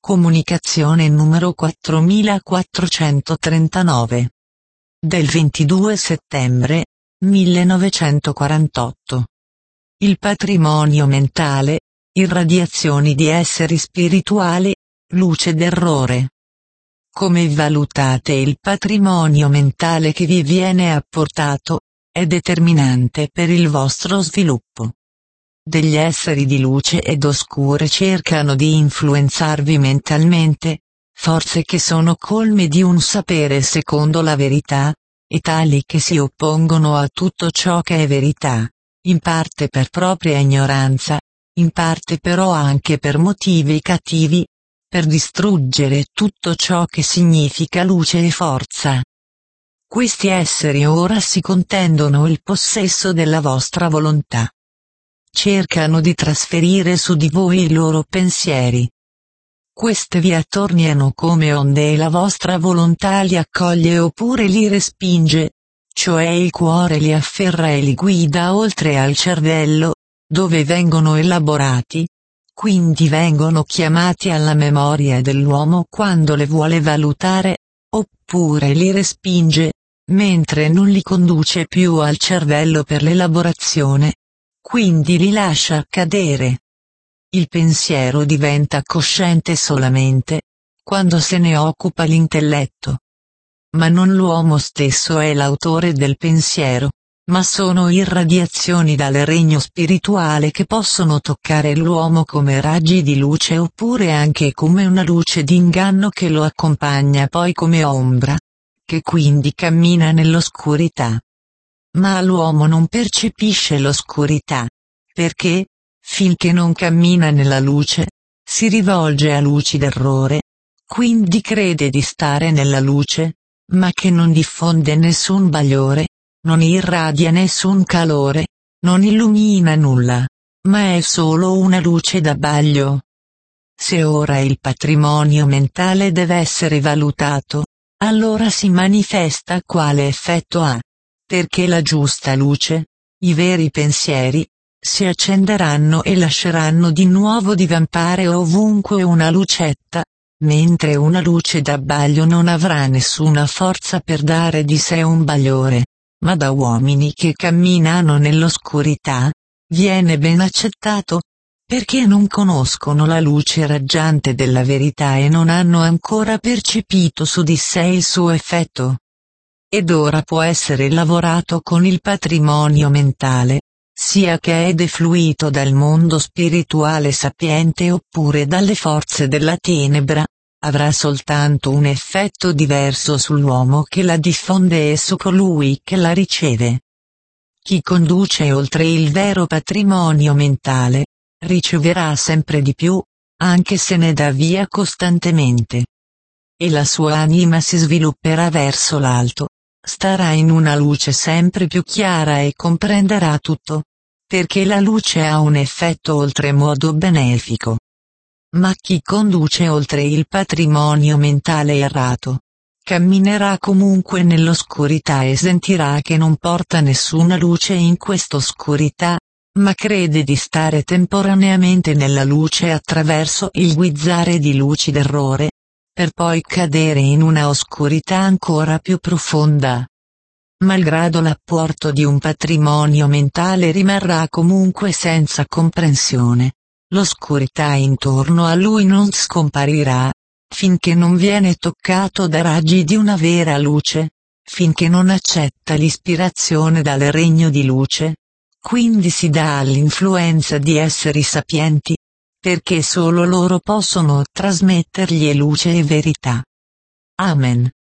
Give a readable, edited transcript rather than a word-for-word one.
Comunicazione numero 4439. Del 22 settembre 1948. Il patrimonio mentale, irradiazioni di esseri spirituali, luce d'errore. Come valutate il patrimonio mentale che vi viene apportato, è determinante per il vostro sviluppo. Degli esseri di luce ed oscure cercano di influenzarvi mentalmente, forze che sono colme di un sapere secondo la verità, e tali che si oppongono a tutto ciò che è verità, in parte per propria ignoranza, in parte però anche per motivi cattivi, per distruggere tutto ciò che significa luce e forza. Questi esseri ora si contendono il possesso della vostra volontà. Cercano di trasferire su di voi i loro pensieri. Queste vi attorniano come onde e la vostra volontà li accoglie oppure li respinge, cioè il cuore li afferra e li guida oltre al cervello, dove vengono elaborati, quindi vengono chiamati alla memoria dell'uomo quando le vuole valutare, oppure li respinge, mentre non li conduce più al cervello per l'elaborazione. Quindi li lascia cadere. Il pensiero diventa cosciente solamente quando se ne occupa l'intelletto. Ma non l'uomo stesso è l'autore del pensiero, ma sono irradiazioni dal regno spirituale che possono toccare l'uomo come raggi di luce oppure anche come una luce d'inganno che lo accompagna poi come ombra, che quindi cammina nell'oscurità. Ma l'uomo non percepisce l'oscurità, perché, finché non cammina nella luce, si rivolge a luci d'errore, quindi crede di stare nella luce, ma che non diffonde nessun bagliore, non irradia nessun calore, non illumina nulla, ma è solo una luce d'abbaglio. Se ora il patrimonio mentale deve essere valutato, allora si manifesta quale effetto ha. Perché la giusta luce, i veri pensieri, si accenderanno e lasceranno di nuovo divampare ovunque una lucetta, mentre una luce d'abbaglio non avrà nessuna forza per dare di sé un bagliore, ma da uomini che camminano nell'oscurità, viene ben accettato, perché non conoscono la luce raggiante della verità e non hanno ancora percepito su di sé il suo effetto. Ed ora può essere lavorato con il patrimonio mentale, sia che è defluito dal mondo spirituale sapiente oppure dalle forze della tenebra, avrà soltanto un effetto diverso sull'uomo che la diffonde e su colui che la riceve. Chi conduce oltre il vero patrimonio mentale, riceverà sempre di più, anche se ne dà via costantemente. E la sua anima si svilupperà verso l'alto. Starà in una luce sempre più chiara e comprenderà tutto, perché la luce ha un effetto oltremodo benefico. Ma chi conduce oltre il patrimonio mentale errato, camminerà comunque nell'oscurità e sentirà che non porta nessuna luce in quest'oscurità, ma crede di stare temporaneamente nella luce attraverso il guizzare di luci d'errore, per poi cadere in una oscurità ancora più profonda. Malgrado l'apporto di un patrimonio mentale rimarrà comunque senza comprensione. L'oscurità intorno a lui non scomparirà, finché non viene toccato da raggi di una vera luce, finché non accetta l'ispirazione dal regno di luce, quindi si dà all'influenza di esseri sapienti, perché solo loro possono trasmettergli luce e verità. Amen.